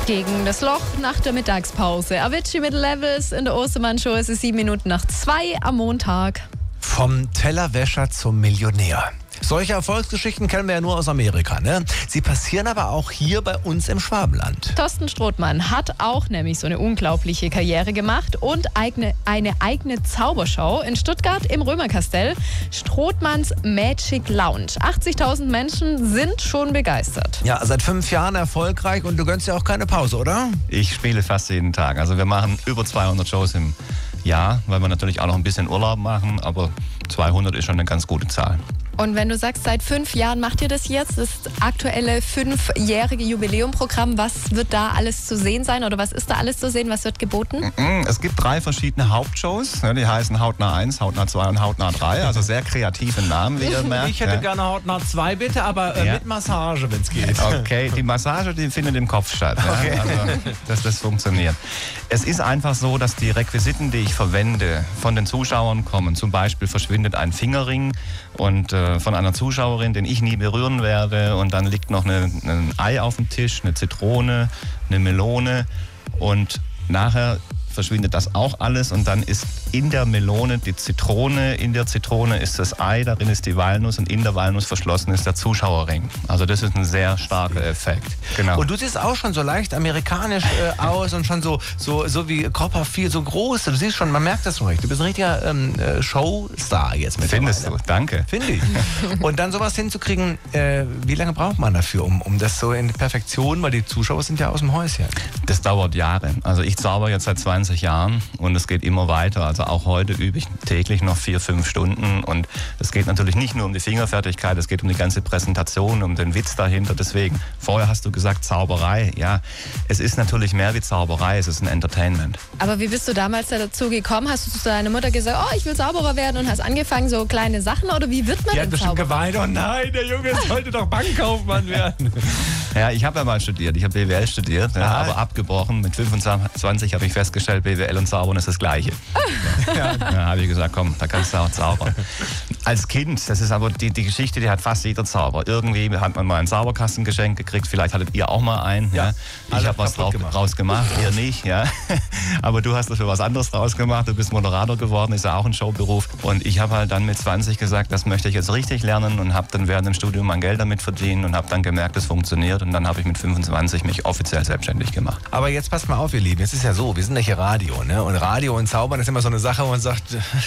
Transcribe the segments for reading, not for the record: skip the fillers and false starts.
Gegen das Loch nach der Mittagspause. Avicii mit Levels in der Ostermann-Show. Es ist 7:07 am Montag. Vom Tellerwäscher zum Millionär. Solche Erfolgsgeschichten kennen wir ja nur aus Amerika, ne? Sie passieren aber auch hier bei uns im Schwabenland. Thorsten Strothmann hat auch nämlich so eine unglaubliche Karriere gemacht und eine eigene Zaubershow in Stuttgart im Römerkastell. Strothmanns Magic Lounge. 80.000 Menschen sind schon begeistert. Ja, seit 5 Jahren erfolgreich und du gönnst ja auch keine Pause, oder? Ich spiele fast jeden Tag. Also wir machen über 200 Shows im Jahr, weil wir natürlich auch noch ein bisschen Urlaub machen, aber 200 ist schon eine ganz gute Zahl. Und wenn du sagst, seit 5 Jahren macht ihr das jetzt, das aktuelle 5-jährige Jubiläumprogramm, was wird da alles zu sehen sein oder was ist da alles zu sehen, was wird geboten? Es gibt 3 verschiedene Hauptshows, die heißen Hautnah 1, Hautnah 2 und Hautnah 3, also sehr kreative Namen, wie ihr merkt. Ich hätte gerne Hautnah 2 bitte, aber mit Massage, wenn es geht. Okay, die Massage, die findet im Kopf statt, Okay. also, dass das funktioniert. Es ist einfach so, dass die Requisiten, die ich verwende, von den Zuschauern kommen. Zum Beispiel verschwindet ein Fingerring und von einer Zuschauerin, den ich nie berühren werde, und dann liegt noch ein Ei auf dem Tisch, eine Zitrone, eine Melone und nachher verschwindet das auch alles und dann ist in der Melone die Zitrone, in der Zitrone ist das Ei, darin ist die Walnuss und in der Walnuss verschlossen ist der Zuschauerring. Also das ist ein sehr starker Effekt. Genau. Und du siehst auch schon so leicht amerikanisch aus und schon so wie Copperfield, so groß. Du siehst schon, man merkt das schon richtig. Du bist ein richtiger Showstar jetzt mit. Findest du? Danke. Finde ich. Und dann sowas hinzukriegen, wie lange braucht man dafür, um das so in Perfektion, weil die Zuschauer sind ja aus dem Häuschen. Das dauert Jahre. Also ich zauber jetzt seit 20 Jahren und es geht immer weiter. Also auch heute übe ich täglich noch 4-5 Stunden und es geht natürlich nicht nur um die Fingerfertigkeit, es geht um die ganze Präsentation, um den Witz dahinter. Deswegen, vorher hast du gesagt Zauberei. Ja, es ist natürlich mehr wie Zauberei, es ist ein Entertainment. Aber wie bist du damals dazu gekommen? Hast du zu deiner Mutter gesagt, oh, ich will Zauberer werden und hast angefangen, so kleine Sachen? Oder wie wird man Die hat denn bestimmt Zauberer? geweint, oh nein, der Junge sollte doch Bankkaufmann werden. Ja, ich habe ja mal studiert, ich habe BWL studiert, aber abgebrochen. Mit 25 habe ich festgestellt, BWL und Zaubern ist das Gleiche. Ja, habe ich gesagt, komm, da kannst du auch zaubern. Als Kind, das ist aber die Geschichte, die hat fast jeder Zauber. Irgendwie hat man mal ein Zauberkastengeschenk gekriegt, vielleicht hattet ihr auch mal einen. Ja. Ich habe was draus gemacht, ihr nicht. Ja. Aber du hast dafür was anderes draus gemacht, du bist Moderator geworden, ist ja auch ein Showberuf. Und ich habe halt dann mit 20 gesagt, das möchte ich jetzt richtig lernen und habe dann während dem Studium mein Geld damit verdient und habe dann gemerkt, es funktioniert. Und dann habe ich mit 25 mich offiziell selbstständig gemacht. Aber jetzt passt mal auf, ihr Lieben, es ist ja so, wir sind ja hier Radio, ne? Und Radio und Zaubern ist immer so eine Sache, wo man sagt,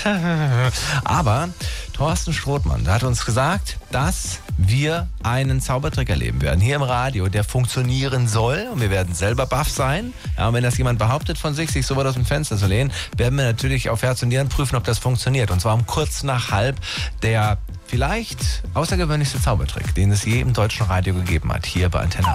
aber Thorsten Strothmann, der hat uns gesagt, dass wir einen Zaubertrick erleben werden, hier im Radio, der funktionieren soll und wir werden selber baff sein. Ja, und wenn das jemand behauptet von sich so weit aus dem Fenster zu lehnen, werden wir natürlich auf Herz und Nieren prüfen, ob das funktioniert. Und zwar um kurz nach halb der vielleicht außergewöhnlichste Zaubertrick, den es je im deutschen Radio gegeben hat, hier bei Antenne 1.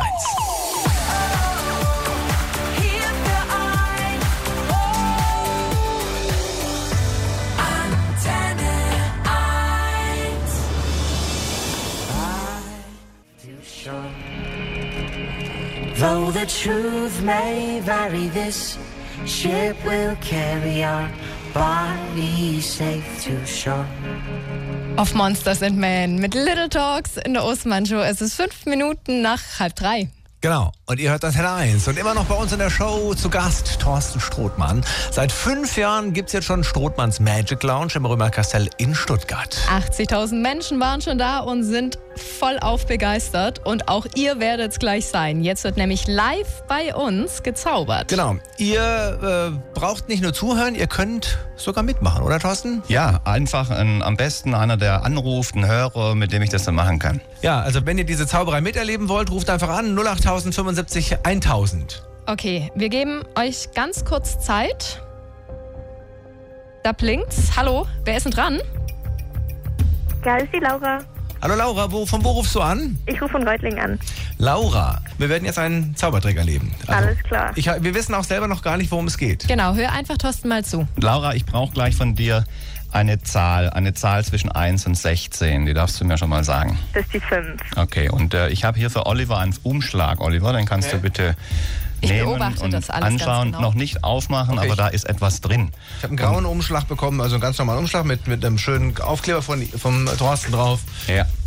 Though the truth may vary, this ship will carry our bodies safe to shore. Auf Monsters and Men mit Little Talks in der Ostermann-Show. Es ist 5 Minuten nach 2:30. Genau, und ihr hört Antenne 1 und immer noch bei uns in der Show zu Gast Thorsten Strothmann. Seit 5 Jahren gibt es jetzt schon Strothmanns Magic Lounge im Römerkastell in Stuttgart. 80.000 Menschen waren schon da und sind vollauf begeistert. Und auch ihr werdet es gleich sein. Jetzt wird nämlich live bei uns gezaubert. Genau, ihr braucht nicht nur zuhören, ihr könnt sogar mitmachen, oder Thorsten? Ja, einfach am besten einer, der anruft, ein Hörer, mit dem ich das dann machen kann. Ja, also wenn ihr diese Zauberei miterleben wollt, ruft einfach an 08000 75 1000. Okay, wir geben euch ganz kurz Zeit. Da blinkt's. Hallo, wer ist denn dran? Ja, das ist die Laura. Hallo Laura, von wo rufst du an? Ich rufe von Reutlingen an. Laura, wir werden jetzt einen Zaubertrick erleben. Alles klar. Wir wissen auch selber noch gar nicht, worum es geht. Genau, hör einfach Thorsten mal zu. Laura, ich brauche gleich von dir eine Zahl zwischen 1 und 16. Die darfst du mir schon mal sagen. Das ist die 5. Okay, und ich habe hier für Oliver einen Umschlag. Oliver, den kannst du bitte Ich nehmen beobachte und das alles anschauen. ganz genau. Noch nicht aufmachen, Okay. aber da ist etwas drin. Ich habe einen grauen Umschlag bekommen, also einen ganz normalen Umschlag mit einem schönen Aufkleber vom Thorsten drauf. Ja.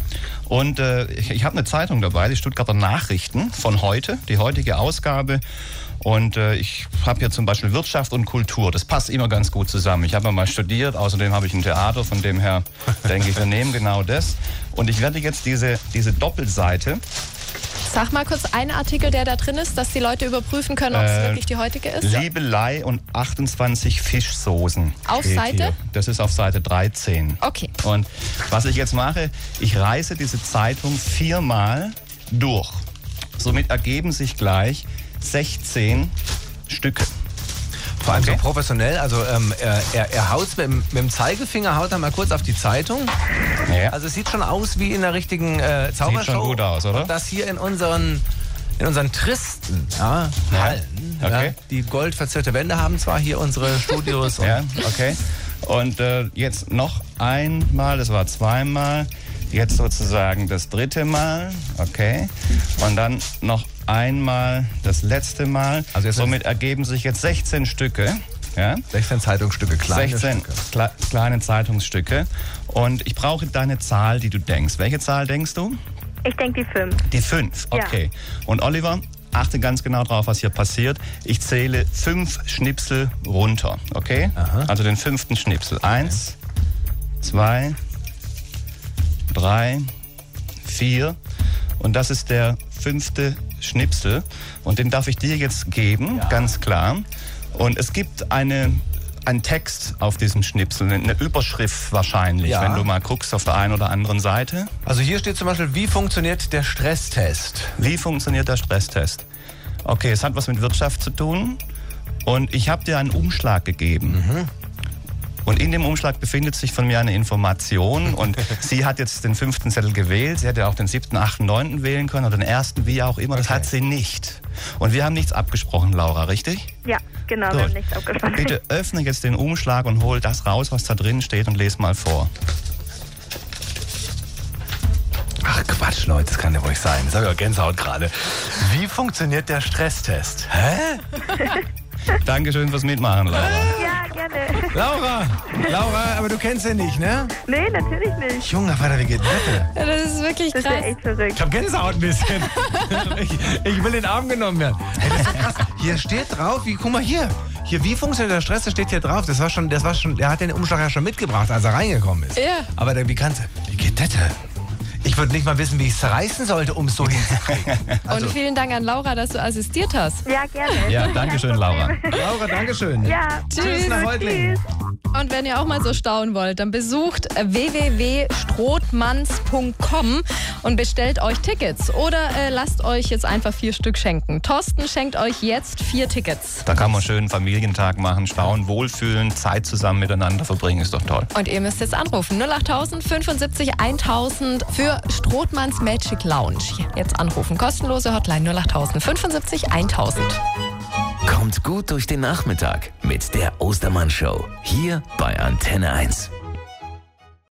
Und ich habe eine Zeitung dabei, die Stuttgarter Nachrichten von heute, die heutige Ausgabe. Und ich habe hier zum Beispiel Wirtschaft und Kultur. Das passt immer ganz gut zusammen. Ich habe mal studiert, außerdem habe ich ein Theater, von dem her denke ich, wir nehmen genau das. Und ich werde jetzt diese Doppelseite... Sag mal kurz einen Artikel, der da drin ist, dass die Leute überprüfen können, ob es wirklich die heutige ist. Liebelei und 28 Fischsoßen. Auf steht Seite? Hier. Das ist auf Seite 13. Okay. Und was ich jetzt mache, ich reiße diese Zeitung 4-mal durch. Somit ergeben sich gleich 16 Stücke. Vor allem so professionell, also er haut mit dem Zeigefinger, haut er mal kurz auf die Zeitung. Ja. Also es sieht schon aus wie in der richtigen Zaubershow. Sieht schon gut aus, oder? Und das hier in unseren tristen Hallen. Okay. Ja, die goldverzierte Wände haben zwar hier unsere Studios. Ja, okay. Und jetzt noch einmal, das war 2-mal, jetzt sozusagen das 3. Mal, okay. Und dann noch einmal das letzte Mal. Also somit ergeben sich jetzt 16 Stücke. Ja? 16 Zeitungsstücke, kleine 16 Stücke. Kleine Zeitungsstücke. Und ich brauche deine Zahl, die du denkst. Welche Zahl denkst du? Ich denke die 5. Die 5, okay. Ja. Und Oliver, achte ganz genau drauf, was hier passiert. Ich zähle 5 Schnipsel runter, okay? Aha. Also den 5. Schnipsel. 1, 2, 3, 4. Und das ist der 5. Schnipsel. Und den darf ich dir jetzt geben, ganz klar. Und es gibt einen Text auf diesem Schnipsel, eine Überschrift wahrscheinlich, wenn du mal guckst auf der einen oder anderen Seite. Also hier steht zum Beispiel, wie funktioniert der Stresstest? Wie funktioniert der Stresstest? Okay, es hat was mit Wirtschaft zu tun. Und ich habe dir einen Umschlag gegeben. Und in dem Umschlag befindet sich von mir eine Information. Und sie hat jetzt den 5. Zettel gewählt. Sie hätte auch den 7., 8., 9. wählen können oder den 1., wie auch immer. Das hat sie nicht. Und wir haben nichts abgesprochen, Laura, richtig? Ja, genau, wir haben nichts abgesprochen. Bitte öffne jetzt den Umschlag und hol das raus, was da drin steht und lese mal vor. Ach Quatsch, Leute, das kann ja wohl nicht sein. Das habe ich auch Gänsehaut gerade. Wie funktioniert der Stresstest? Hä? Dankeschön fürs Mitmachen, Laura. Ja, gerne. Laura, aber du kennst ihn nicht, ne? Nee, natürlich nicht. Junge, Vater, wie geht das? Ja, das ist wirklich Das ist krass. ja echt verrückt. Ich hab Gänsehaut ein bisschen. ich will in den Arm genommen werden. Hey, das ist krass. Hier steht drauf, guck mal hier. Hier, wie funktioniert der Stress? Das steht hier drauf. Das war schon, der hat den Umschlag ja schon mitgebracht, als er reingekommen ist. Ja. Aber wie geht das denn? Ich würde nicht mal wissen, wie ich es zerreißen sollte, um es so hinzukriegen. Und vielen Dank an Laura, dass du assistiert hast. Ja, gerne. Ja, danke schön, Laura. Laura, dankeschön. Ja, Tschüss nach Reutlingen. tschüss. Und wenn ihr auch mal so staunen wollt, dann besucht www.strothmanns.com und bestellt euch Tickets. Oder lasst euch jetzt einfach 4 Stück schenken. Thorsten schenkt euch jetzt 4 Tickets. Da kann man schön einen Familientag machen, staunen, wohlfühlen, Zeit zusammen miteinander verbringen, ist doch toll. Und ihr müsst jetzt anrufen. 08000 75 1000 für Strothmanns Magic Lounge. Jetzt anrufen. Kostenlose Hotline 08000 75 1000. Kommt gut durch den Nachmittag mit der Ostermann-Show. Hier bei Antenne 1.